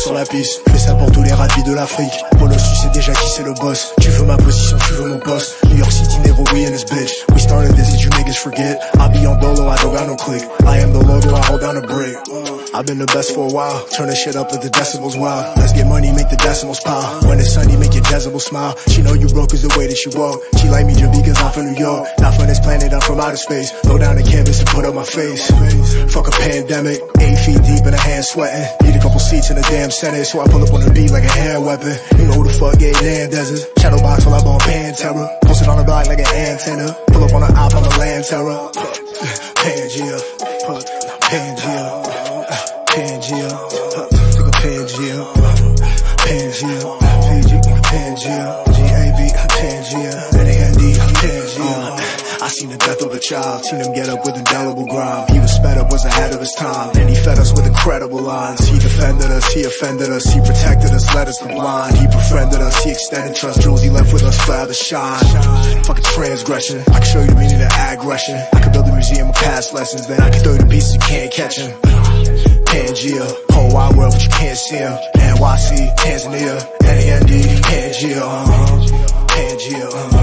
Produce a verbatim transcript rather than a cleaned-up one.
sur la piste. Fais ça pour tous les rapides de l'Afrique. Bolos, tu sais déjà qui c'est le boss. Tu veux ma position, tu veux mon poste. New York City, never we in this bitch. We started this, did you niggas forget? I be on dolo, I don't got no click. I am the logo, I hold down a brick. I've been the best for a while. Turn the shit up, let the decibels wild. Let's get money, make the decimals pile. When it's sunny, make your Jezebel smile. She know you broke is the way that she walk. She like me just because I'm from New York. Not from this planet, I'm from outer space. Throw down the canvas and put up my face. Fuck a pandemic, eight feet deep in a hand sweating. Need a couple seats in the damn Senate, so I pull up on the beat like a hand weapon. You know who the fuck gave damn desert. Shadow box while I'm on Pantera. Posted on the block like an antenna. Pull up on the op, I'm a land terror. Pangea, Pangea, Pangea, took a Pangea, Pangea, Pangea, G A B, Pangea, N A N D, Pangea. I seen the death of a child, seen him get up with indelible grime. He was sped up, was ahead of his time, and he fed us with incredible lines. He defended us, he offended us, he protected us, led us to blind. He befriended us, he extended trust, jewels he left with us forever shine. Fucking transgression, I can show you the meaning of aggression. I could build a museum of past lessons, then I can throw you the pieces you can't catch him. Pangea, whole wide world but you can't see him. N Y C, Tanzania, N A N D, Pangea, uh-huh. Pangea, uh-huh.